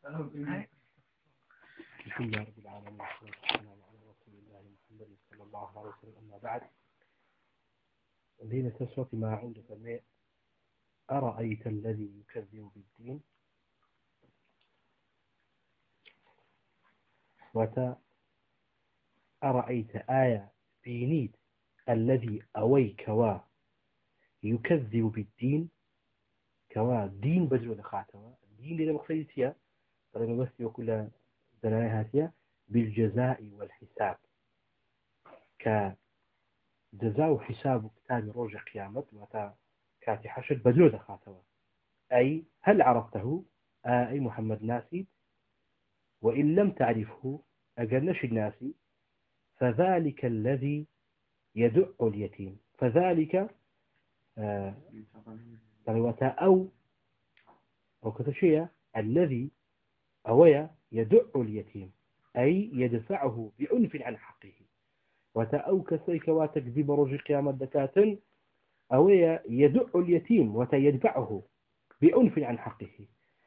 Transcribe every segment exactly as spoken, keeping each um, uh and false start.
الحمد لله رب العالمين والصلاة والسلام على رسول الله محمد صلى الله عليه وسلم. أما بعد، الذين تسوى ما عندك ما أرأيت الذي يكذب بالدين وتا أرأيت آية بينيد الذي أوي كوا يكذب بالدين كوا دين بجر لخاتوا دين لنا مقصدتها فلما بس يقول دنايا هاتيا بالجزاء والحساب كجزاء وحساب كتاب روج قيامة وتا كاتي حشد بجر لخاتوا أي هل عرفته أي محمد ناسي وإن لم تعرفه أجرنش الناسي فذلك الذي يدع اليتيم فذلك آه أو أو كتشيء الذي أويا يدع اليتيم أي يدفعه بعنف عن حقه وتأو كسيك وتكذب رجل قيامة دكاتن أويا يدع اليتيم وتيدفعه بعنف عن حقه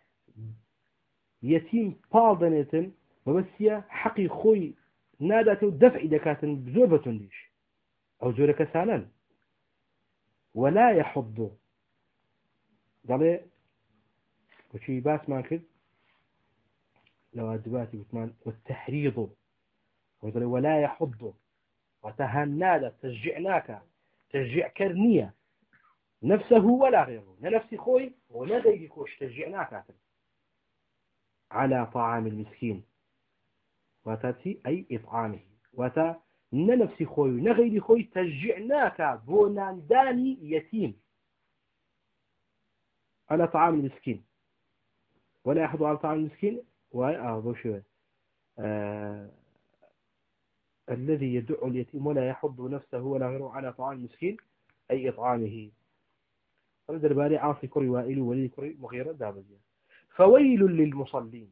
يتيم باضنة وبسيا حقي خوي نادته دفع دكاتن بزوبة ليش أو زورك سالا ولا يحض قال وشي باس ما كذ لواجباتي وثمان والتحريض ولا يحض وتهناد تشجعناك تشجع كرنية نفسه ولا غيره نفسي خوي ولا غيري كوش تشجعناك على طعام المسكين وتاتي أي إطعامه وتا نفسي خوي نغيري خوي تشجعناك بونانداني يتيم على طعام المسكين ولا يحض على طعام المسكين وأعظم شوي آه الذي يدع اليتيم ولا يحض نفسه ولا غيره على طعام المسكين أي إطعامه فمدر باري عاصي كري وائل ولي كري مغيرة دابزيا فويل للمصلين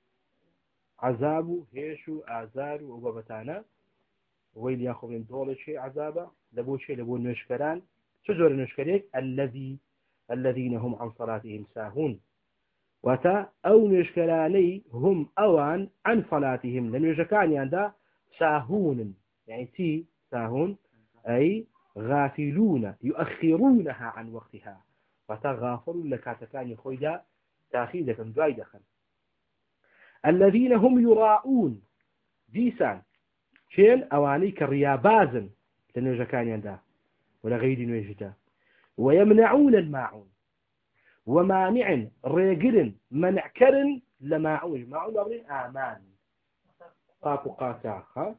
عذاب هيشو آزار وبابتانا ويل ياخذ من دول شيء عذابه لبو شيء لبو نشكران شجر نشكريك الذي الذين هم عن صلاتهم ساهون وتا أو نشكراني هم أوان عن صلاتهم لم يجكان عند ساهون يعني تي ساهون أي غافلون يؤخرونها عن وقتها وتغافر لك تكاني خويدا تاخيدك دواي دخل الذين هم يراؤون ديسان شين أواني كالريابازن لم يجكان عند ولا غير نوجدا ويمنعون الماعون ومانع ريقل منع كرن لماعون ماعون أبرين آمان قاقو قاتا ها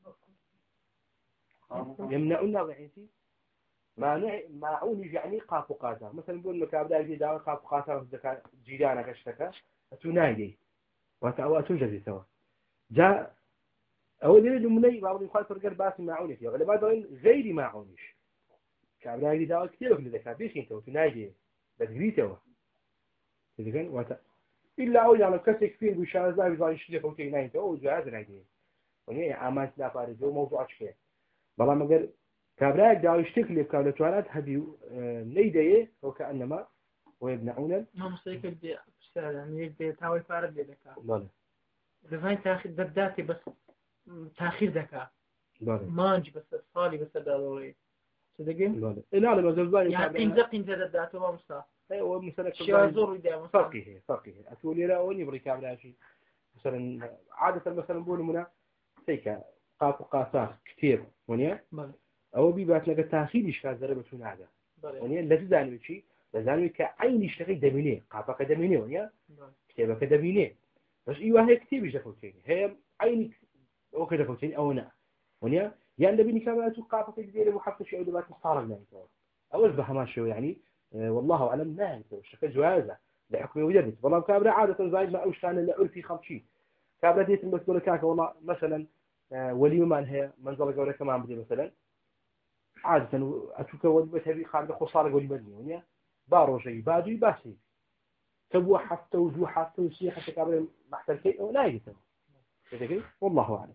يمنعون غيثي مانع ماعون يعني قاقو قاتا مثلا نقول لك أبدا يجي داون قاقو قاتا جيرانك اشتكى تنايدي وتأواتو جزي سوا جاء أول يريد مني بعض يقال فرقر باس ماعون فيه ولا بعض غير ماعونش كأبدا يجي داون كتير في ذكاء بيش انت وتنايدي بدريته تذكر وت إلا أول على كسك فيه بشارة زاوية زاوية شليك وتي نايته أو جهاز نايته ونيه عمانت لا فارج هو موضوع شيء بلا ما قال كابراك داو يشتكي بكابلة توالد هدي نيديه وكأنما ويبنعون ما مستيقظ دي يعني يبدي تاوي فارج لك لا دفعين تأخير دبداتي بس تأخير ذكاء مانج بس صالي بس دالوي صدقين لا لا لا لا زبالي يعني قنزة قنزة دبداته ما مستوى ايوه مثلا شازور يدعم فقيه فقيه أتولي لا وني بريكاب لا شيء مثلا عادة مثلا بقول منا هيك قاف قاسات كثير ونيا أو بيبات لك تأخير إيش كان ضربة هذا ونيا الذي زاني بشيء لازم كعين يشتغل دمينه قافك دمينه ونيا كتابك دمينه بس إيوه هي كتير يجفوتين هي عين أو كده فوتين أو نا ونيا يعني دبيني كمان قافك كثير محفظ شيء دبات مصارم يعني أول بهماشة يعني والله أعلم ما أنت الشكل جوازة لحكم وجدت والله كابرة عادة زايد ما أوش كان إلا عرفي خمشي كابرة ديت المسؤولة كاك والله مثلا ولي ما هي منزل جورة كمان بدي مثلا عادة أشوف ولي بتهبي خارج خسارة ولي بدني ونيا بارو شيء باجي باشي تبوا حتى وجو حتى وشيء حتى كابرة محتل شيء لا يجتمع كذا والله أعلم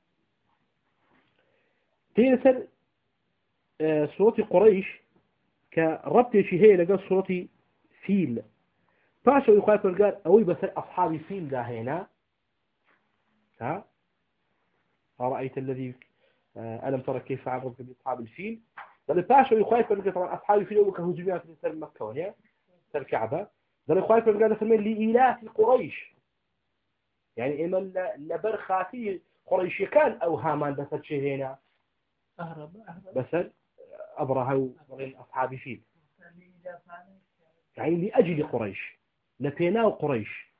تيسر صوت قريش كربط شيء هي لقى صورتي فيل باشا يخاف الجار أوي بس أصحاب فيل ده هنا ها أرأيت الذي ألم ترى كيف فعل ربك بأصحاب الفيل ذل باشا يخاف الجار طبعا أصحاب الفيل أو كهجومات في سر مكة ونيا سر الكعبة ذل يخاف الجار في الميل لإيلاف قريش يعني إما لبر خافي قريش كان أو هامان بس شيء هنا أهرب أهرب بس أبرهوا من أصحاب فيل يعني لأجل قريش لبيناو قريش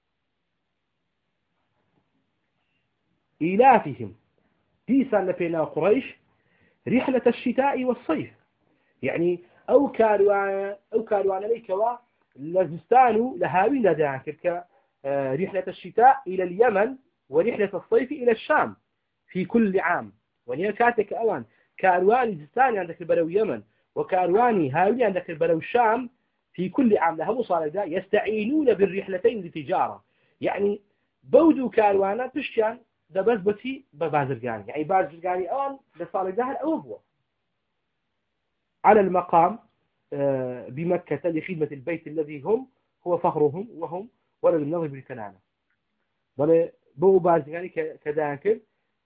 إيلافهم ديسا لبيناو قريش رحلة الشتاء والصيف يعني أو كاروانا أو كاروانا ليكوا لزستانو لهاوين لديان كركا رحلة الشتاء إلى اليمن ورحلة الصيف إلى الشام في كل عام وهي كاتك أوان كارواني زستاني عندك البلو يمن وكارواني هاوي عندك البلو الشام في كل عام لهم صالدا يستعينون بالرحلتين لتجارة يعني بودو كاروانا تشتيان ده بس بتي ببازرقاني يعني بازرقاني أوان لصالدا هالأوبوة على المقام بمكة لخدمة البيت الذي هم هو فخرهم وهم ولد النظر بالكنانة بل بو بازرقاني كذاكر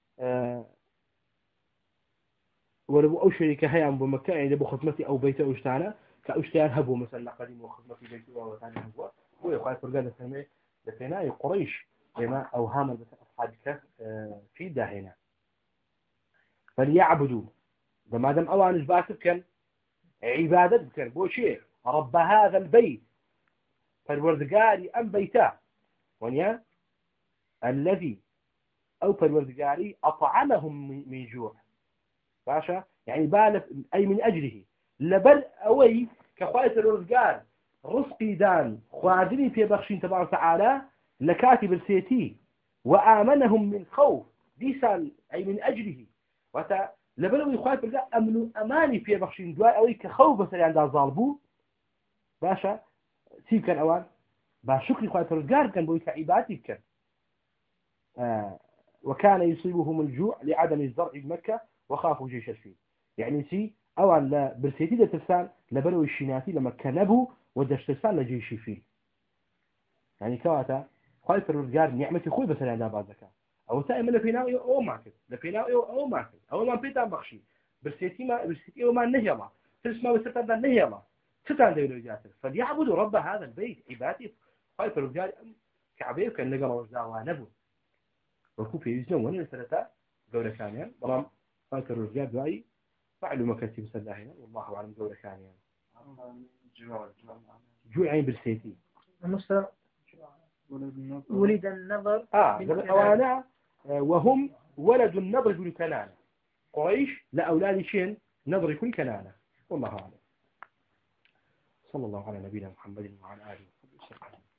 ولو أو شركة هي عم بمكة يعني لبو خدمتي أو بيت أو اشتانا كأشتان هبوا مثلا قديم وخدمتي بيت أو ثاني هبوا هو يقال فرقان السماء لفينا قريش بما أوهام بس أصحابك في داهنا فليعبدوا بما دام أوان الباسب كان عبادة كان بو شيء رب هذا البيت فالوردقاري أم بيتا ونيا الذي أو فالوردقاري أطعمهم من جوع باشا يعني بالف أي من أجله لبل أوي كخواية الرزقان رزقي دان خواردني في بخشين تبارك وتعالى لكاتب السيتي وآمنهم من خوف ديسان أي من أجله وتا لبل أوي خواية الرزقان أمن أماني في بخشين دواء أوي كخوف بس عند ظالبو باشا سيب كان أوان باشكري خواية الرزقان كان بوي كعبادي كان آه وكان يصيبهم الجوع لعدم الزرع بمكة وخافوا جيش الفيل يعني سي أولا لا برسيتي دا ترسان لبنوا الشيناتي لما كنبوا ودش ترسان لجيش الفيل يعني كواتا خايف الرجال نعمتي خوي بس أنا بعد ذكاء أو تائم لفيناوي أو معك لفيناوي أو معك أو ما بيتا بخشي برسيتي ما برسيتي أو ما نهيما تسمى وستان دا نهيما ستان دولو جاتر فليعبدوا رب هذا البيت عبادي خايف الرجال كعبيه كان نقرأ وزاوا نبو وكوفي يجنون وانا الثلاثة قولة كانيا برام فاكر الرجال دعي فعلوا مكاتب سلاحنا والله أعلم قولة كانيا جوعين بالسيتي مصر ولد النظر آه أوانا وهم ولد النظر بالكنانة قريش لأولاد شين نظر كل كنانة والله أعلم صلى الله على نبينا محمد وعلى آله وصحبه وسلم